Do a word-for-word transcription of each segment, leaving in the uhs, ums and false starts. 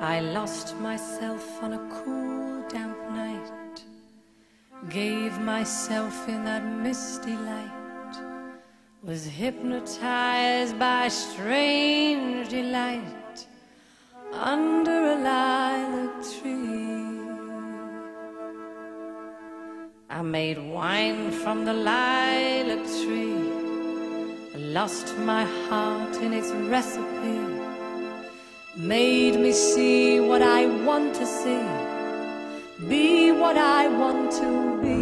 I lost myself on a cool, damp night, gave myself in that misty light, was hypnotized by strange delight under a lilac tree. I made wine from the lilac tree, lost my heart in its recipe, made me see what I want to see, be what I want to be.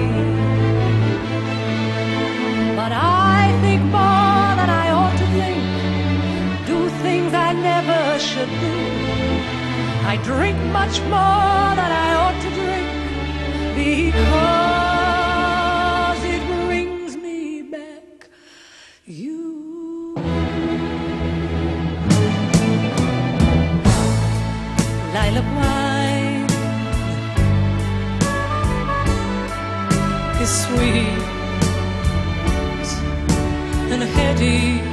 But I think more than I ought to think, do things I never should do. I drink much more than I ought to drink, because it brings me back you. Lilac wine is sweet and heady,